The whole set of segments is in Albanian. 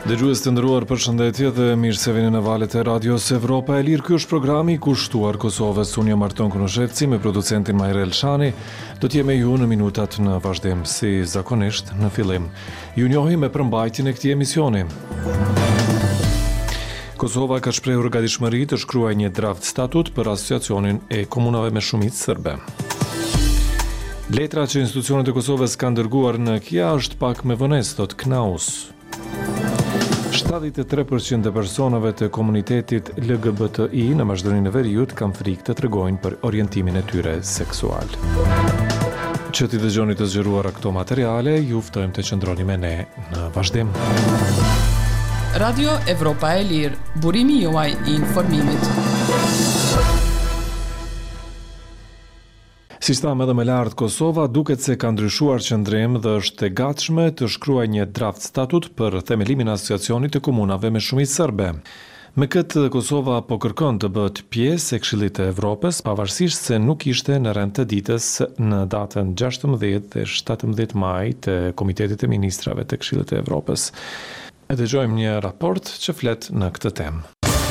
Dëgjues të nderuar, përshëndetje dhe mirë se vini në valët e Radios Evropa e Lirë. Ky është programi i kushtuar Kosovës. Unë jam Arton Kunoshevci me producentin Majrel Shani. Do të jemi ju në minutat në vazhdim, si zakonisht në fillim. Ju njohim me përmbajtjen e këtij emisioni. Kosova ka shprehur gatishmëri të shkruajë një draft statut për asociacionin e komunave me shumicë serbe. Letra që institucionet e Kosovës kanë dërguar në KIA është pak me vonesë, thot Knaus. 73% e personave të komunitetit LGBTI në Maqedoninë e Veriut kanë frikë të tregojnë për orientimin e tyre seksual. Që t'i dëgjoni të zgjeruara këto materiale, ju ftojmë të qëndroni me ne në vazhdim. Radio Evropa e Lirë, burimi juaj i informimit. Si thamë edhe më lart, Kosova duket se ka ndryshuar qëndrim dhe është e gatshme të shkruajë një draft statut për themelimin e asociacionit të komunave me shumicë serbe. Me këtë, Kosova po kërkon të bëhet pjesë e Këshillit të Evropës, pavarësisht se nuk ishte në rend të ditës në datën 16 dhe 17 maj të Komitetit të Ministrave të Këshillit të Evropës. E dëgjojmë një raport që flet në këtë temë.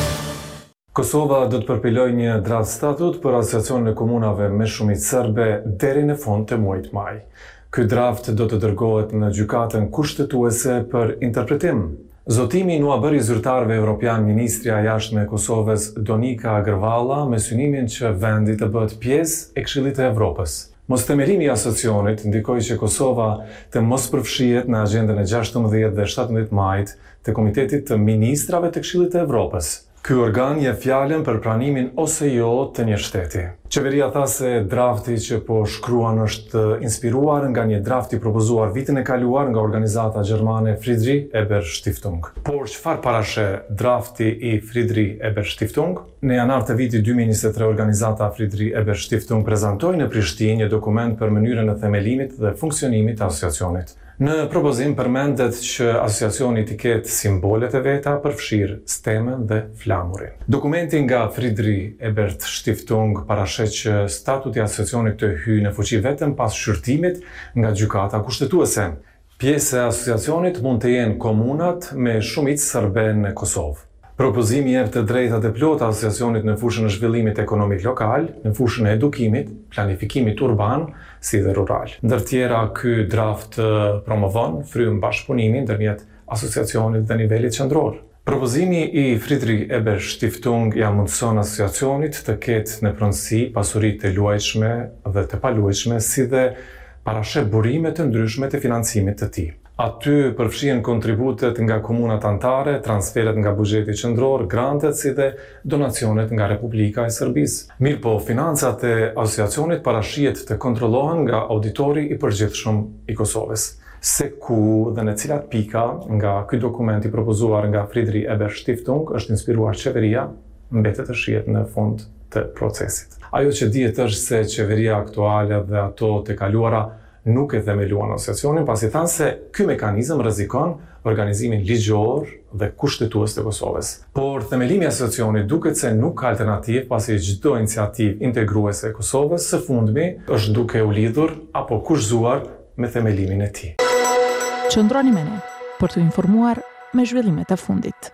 Kosova do të përpiloj një draft statut për asociacionin e komunave me shumicë serbe deri në fund të muajit maj. Ky draft do të dërgohet në gjykatën kushtetuese për interpretim. Zotimi nuk bëri zyrtarëve evropian ministrja e jashtme e Kosovës Donika Agrvala me synimin që vendi të bëhet pjesë e Këshillit të Evropës. Mosthemelimi i asociacionit ndikoi që Kosova të mos përfshihet në agjendën e 16 dhe 17 majit të Komitetit të Ministrave të Këshillit të Evropës. Ky organ jep fjalën për pranimin ose jo të një shteti. Qeveria tha se drafti që po shkruan është inspiruar nga një draft i propozuar vitin e kaluar nga organizata gjermane Friedrich Ebert Stiftung. Por çfarë parashe drafti i Friedrich Ebert Stiftung? Në janar të vitit 2023 organizata Friedrich Ebert Stiftung prezantoi në Prishtinë një dokument për mënyrën e themelimit dhe funksionimit të asociacionit. Në propozim përmendet që asociacioni të ketë simbolet e veta përfshirë stemën dhe flamurin. Dokumenti nga Friedrich Ebert Stiftung parashet që statuti i asociacionit të hyjë në fuqi vetëm pas shqyrtimit nga gjykata kushtetuese. Pjesë e asociacionit mund të jenë komunat me shumicë serbe në Kosovë. Propozimi jep të drejtat e plota asociacionit në fushën e zhvillimit ekonomik lokal, në fushën e edukimit, planifikimit urban, si dhe rural. Ndër tjera, ky draft promovon frym bashkëpunimin ndërmjet asociacionit dhe nivelit qendror. Propozimi i Friedrich Ebert Stiftung ja mundson asociacionit të ketë në pronësi pasuri të luajshme dhe të paluajshme, si dhe parashe burime të ndryshme të financimit të tij. Aty përfshihen kontributet nga komunat anëtare, transferet nga buxheti qendror, grantet si dhe donacionet nga Republika e Serbisë. Mirëpo, financat e asociacionit parashihet të kontrollohen nga auditori i përgjithshëm i Kosovës. Se ku dhe në cilat pika nga ky dokument i propozuar nga Friedrich Ebert Stiftung është inspiruar qeveria, mbetet të shihet në fund të procesit. Ajo që dihet është se qeveria aktuale dhe ato të kaluara nuk e themeluan asociacionin, pasi thanë se ky mekanizëm rrezikon organizimin ligjor dhe kushtetues të Kosovës. Por themelimi i asociacionit duket se nuk ka alternativë, pasi çdo iniciativë integruese e Kosovës së fundmi është duke u lidhur apo kushzuar me themelimin e tij. Qëndroni me ne për të informuar me zhvillimet e fundit.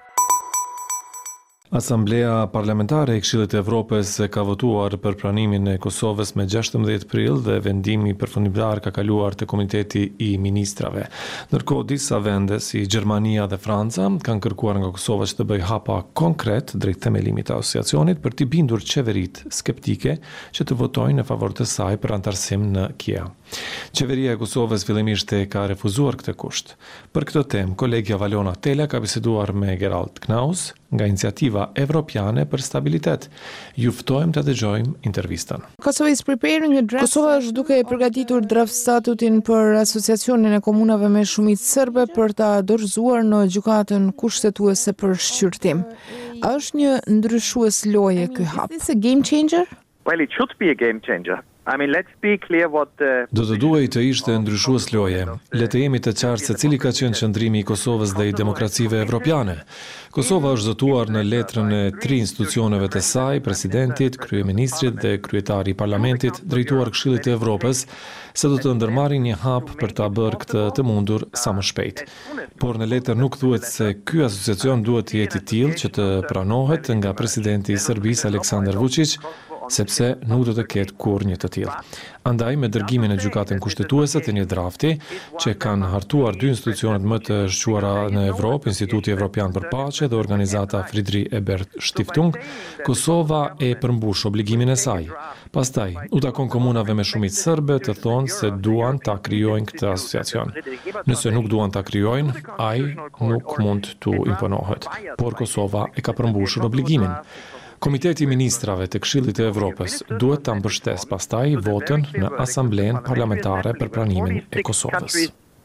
Asamblea Parlamentare e Këshillit të Evropës ka votuar për pranimin e Kosovës me 16 prill dhe vendimi përfundimtar ka kaluar te Komiteti i Ministrave. Ndërkohë disa vende si Gjermania dhe Franca kanë kërkuar nga Kosova që të bëjë hapa konkret drejt themelimit të asociacionit për t'i bindur qeveritë skeptike që të votojnë në favor të saj për antarësim në KIA. Qeveria e Kosovës fillimisht e ka refuzuar këtë kusht. Për këtë temë, kolegja Valona Tela ka biseduar me Gerald Knaus nga Iniciativa Evropiane për Stabilitet. Ju ftojmë të dëgjojmë intervistën. Kosova është duke përgatitur draft statutin për asociacionin e komunave me shumicë serbe për ta dorëzuar në gjykatën kushtetuese për shqyrtim. A është një ndryshues loje ky hap? Well, it should be a game changer. Do të duhej të ishte ndryshues loje. Le të jemi të qartë se cili ka qenë qëndrimi i Kosovës dhe i demokracive evropiane. Kosova është zotuar në letrën e 3 institucioneve të saj, presidentit, kryeministrit dhe kryetari i parlamentit, drejtuar Këshillit të Evropës, se do të ndërmarrin një hap për ta bërë këtë të mundur sa më shpejt. Por në letër nuk thuhet se ky asociacion duhet të jetë i tillë që të pranohet nga presidenti i Serbisë Aleksandar Vučić, sepse nuk do të ketë kurrë një të tillë. Andaj, me dërgimin e gjykatën kushtetuese të një drafti, që kanë hartuar dy institucionet më të shquara në Evropë, Instituti Evropian për Paqe dhe organizata Friedrich Ebert Stiftung, Kosova e përmbush obligimin e saj. Pastaj, u takon komunave me shumicë serbe të thonë se duan ta krijojnë këtë asociacion. Nëse nuk duan ta krijojnë, ai nuk mund t'u imponohet, por Kosova e ka përmbushur obligimin. Komiteti i Ministrave të Këshillit të Evropës duhet ta mbështesë pastaj votën në Asamblenë Parlamentare për pranimin e Kosovës.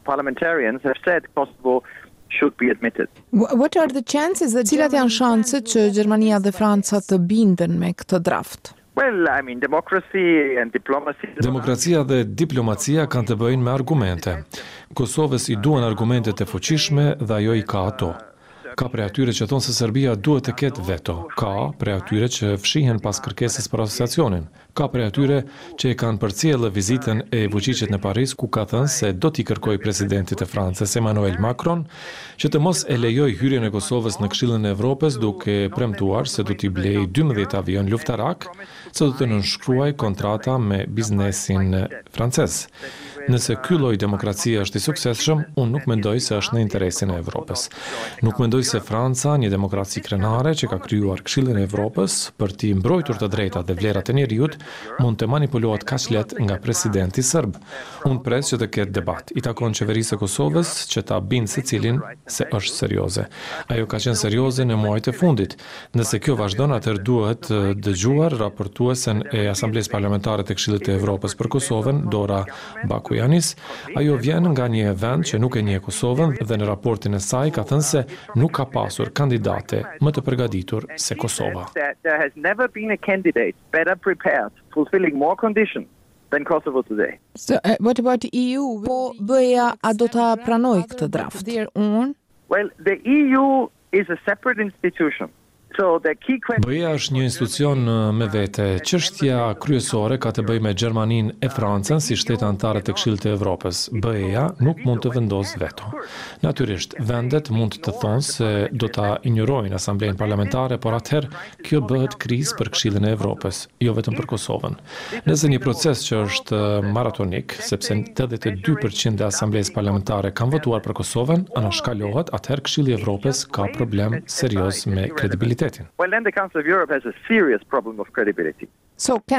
What are the chances that cilat janë shanset që Gjermania dhe Franca të binden me këtë draft? Demokracia dhe diplomacia kanë të bëjnë me argumente. Kosovës i duan argumentet e fuqishme dhe ajo i ka ato. Ka prej atyre që thonë se Serbia duhet të ketë veto. Ka prej atyre që fshihen pas kërkesës për asociacionin. Ka prej atyre që e kanë përcjellë vizitën e Vučićit në Paris, ku ka thënë se do t'i kërkoj presidentit të Francës Emmanuel Macron që të mos e lejoj hyrjen e Kosovës në Këshillin e Evropës, duke premtuar se do t'i blej 12 avion luftarak, se do të nënshkruaj kontrata me biznesin francez. Nëse ky lloj demokracie është i suksesshëm, unë nuk mendoj se është në interesin e Evropës. Nuk mendoj se Franca, një demokraci krenare që ka krijuar Këshillin e Evropës për t'i mbrojtur të drejtat dhe vlerat e njerëzit, mund të manipulohet kaq lehtë nga presidenti serb. Unë pres që të ketë debat. I takon qeverisë së Kosovës që ta bindë secilin se është serioze. Ajo ka qenë serioze në muajt e fundit. Nëse kjo vazhdon, atëherë duhet dëgjuar raportuesen e Asamblesë Parlamentare të Këshillit të Evropës për Kosovën, Dora Bakujanis. Ajo vjen nga një vend që nuk e njeh Kosovën dhe në raportin e saj ka thënë se nuk ka pasur kandidate më të përgatitur se Kosova. Fulfilling more conditions than Kosovo today. So, what about the EU? Po BE-ja a do ta pranoj këtë draft? Well, the EU is a separate institution. BE-ja është një institucion me vete. Çështja kryesore ka të bëjë me Gjermaninë e Francën si shtetë anëtare të Këshillit të Evropës. BE-ja nuk mund të vendosë veto. Natyrisht, vendet mund të thonë se do ta injorojnë Asamblenë Parlamentare, por atëherë kjo bëhet krizë për Këshillin e Evropës, jo vetëm për Kosovën. Nëse një proces që është maratonik, sepse 82% e Asamblesë Parlamentare kanë votuar për Kosovën, anashkalohet, atëherë Këshilli i Evropës ka problem serioz me kredibilitetin. Well, then the Council of Europe has a serious problem of credibility. So, can